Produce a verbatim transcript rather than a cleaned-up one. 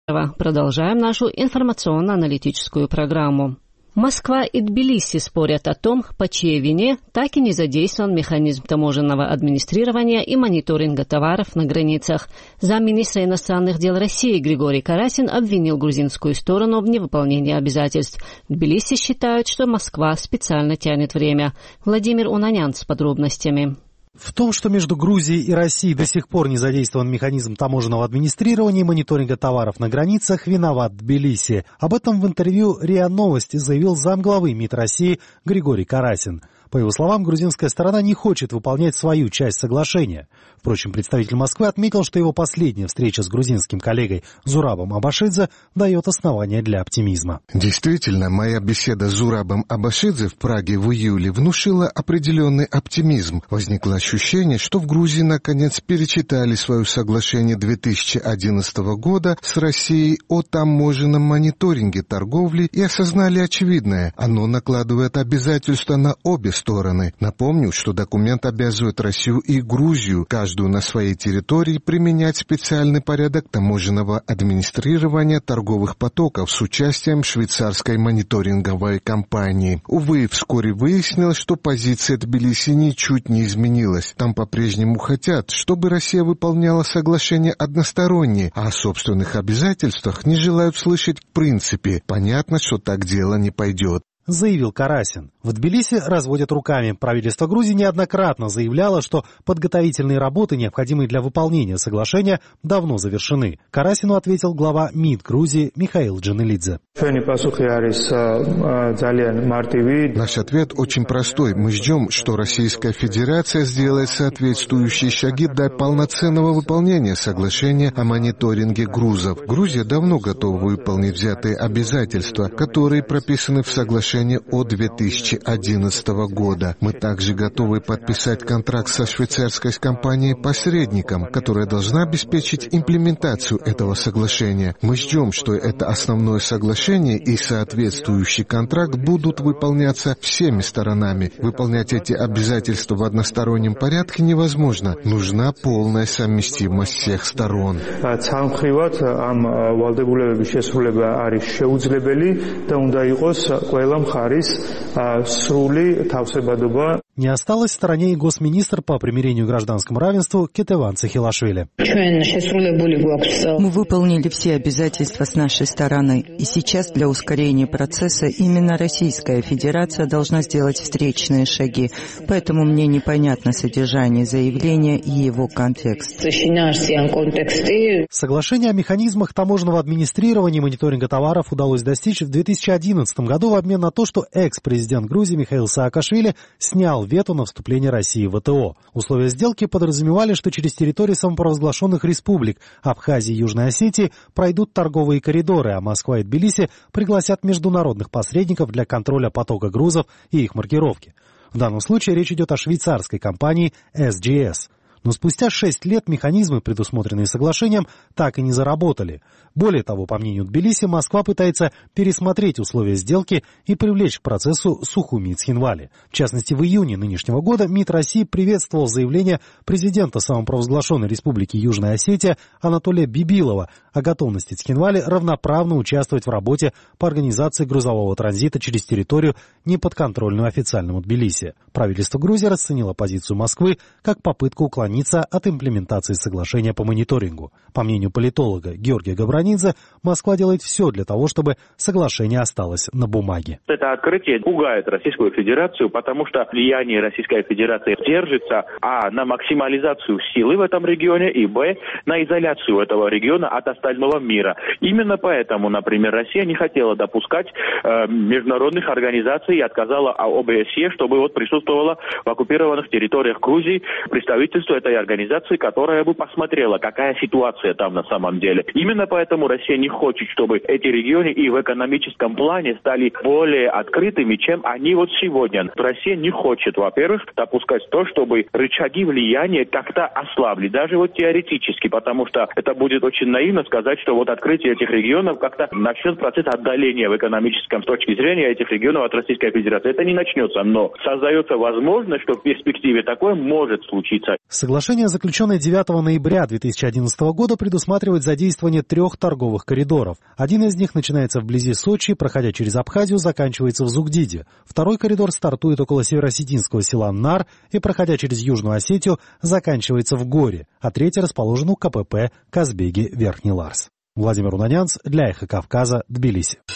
Продолжаем нашу информационно-аналитическую программу. Москва и Тбилиси спорят о том, по чьей вине так и не задействован механизм таможенного администрирования и мониторинга товаров на границах. Замминистра иностранных дел России Григорий Карасин обвинил грузинскую сторону в невыполнении обязательств. В Тбилиси считают, что Москва специально тянет время. Владимир Унанян с подробностями. В том, что между Грузией и Россией до сих пор не задействован механизм таможенного администрирования и мониторинга товаров на границах, виноват Тбилиси. Об этом в интервью РИА Новости заявил замглавы МИД России Григорий Карасин. По его словам, грузинская сторона не хочет выполнять свою часть соглашения. Впрочем, представитель Москвы отметил, что его последняя встреча с грузинским коллегой Зурабом Абашидзе дает основания для оптимизма. Действительно, моя беседа с Зурабом Абашидзе в Праге в июле внушила определенный оптимизм. Возникло ощущение, что в Грузии наконец перечитали свое соглашение две тысячи одиннадцатого года с Россией о таможенном мониторинге торговли и осознали очевидное. Оно накладывает обязательства на обе стороны. Напомню, что документ обязывает Россию и Грузию, каждую на своей территории, применять специальный порядок таможенного администрирования торговых потоков с участием швейцарской мониторинговой компании. Увы, вскоре выяснилось, что позиция Тбилиси ничуть не изменилась. Там по-прежнему хотят, чтобы Россия выполняла соглашение односторонне, а о собственных обязательствах не желают слышать в принципе. Понятно, что так дело не пойдет, заявил Карасин. В Тбилиси разводят руками. Правительство Грузии неоднократно заявляло, что подготовительные работы, необходимые для выполнения соглашения, давно завершены. Карасину ответил глава МИД Грузии Михаил Джанелидзе. Наш ответ очень простой. Мы ждем, что Российская Федерация сделает соответствующие шаги для полноценного выполнения соглашения о мониторинге грузов. Грузия давно готова выполнить взятые обязательства, которые прописаны в соглашении от две тысячи одиннадцатого года. Мы также готовы подписать контракт со швейцарской компанией-посредником, которая должна обеспечить имплементацию этого соглашения. Мы ждем, что это основное соглашение и соответствующий контракт будут выполняться всеми сторонами. Выполнять эти обязательства в одностороннем порядке невозможно. Нужна полная совместимость всех сторон. Не осталось в стороне и госминистр по примирению и гражданскому равенству Кетеван Цехилашвили. Мы выполнили все обязательства с нашей стороны, и сейчас для ускорения процесса именно Российская Федерация должна сделать встречные шаги, поэтому мне непонятно содержание заявления и его контекст. Соглашение о механизмах таможенного администрирования и мониторинга товаров удалось достичь в две тысячи одиннадцатом году в обмен на то, что экс-президент Грузии Михаил Саакашвили снял вето на вступление России в ВТО. Условия сделки подразумевали, что через территории самопровозглашенных республик Абхазии и Южной Осетии пройдут торговые коридоры, а Москва и Тбилиси пригласят международных посредников для контроля потока грузов и их маркировки. В данном случае речь идет о швейцарской компании эс джи эс. Но спустя шесть лет механизмы, предусмотренные соглашением, так и не заработали. Более того, по мнению Тбилиси, Москва пытается пересмотреть условия сделки и привлечь к процессу Сухуми Цхинвали. В частности, в июне нынешнего года МИД России приветствовал заявление президента самопровозглашенной республики Южная Осетия Анатолия Бибилова о готовности Цхинвали равноправно участвовать в работе по организации грузового транзита через территорию, неподконтрольную официальному Тбилиси. Правительство Грузии расценило позицию Москвы как попытку уклониться от имплементации соглашения по мониторингу. По мнению политолога Георгия Габранидзе, Москва делает все для того, чтобы соглашение осталось на бумаге. Это открытие пугает Российскую Федерацию, потому что влияние Российской Федерации держится а. на максимализацию силы в этом регионе и б. на изоляцию этого региона от остального мира. Именно поэтому, например, Россия не хотела допускать э, международных организаций и отказала об о бэ эс е, чтобы вот присутствовало в оккупированных территориях Грузии представительство этой организации, которая бы посмотрела, какая ситуация там на самом деле. Именно поэтому Россия не хочет, чтобы эти регионы и в экономическом плане стали более открытыми, чем они вот сегодня. Россия не хочет, во-первых, допускать то, чтобы рычаги влияния как-то ослабли, даже вот теоретически, потому что это будет очень наивно сказать, что вот открытие этих регионов как-то начнет процесс отдаления в экономическом с точки зрения этих регионов от Российской Федерации. Это не начнется, но создается возможность, что в перспективе такое может случиться. Соглашение, заключенное девятого ноября две тысячи одиннадцатого года, предусматривает задействование трех торговых коридоров. Один из них начинается вблизи Сочи, проходя через Абхазию, заканчивается в Зугдиде. Второй коридор стартует около северо-осетинского села Нар и, проходя через Южную Осетию, заканчивается в Горе. А третий расположен у ка пэ пэ Казбеги-Верхний Ларс. Владимир Унанянц для Эхо Кавказа, Тбилиси.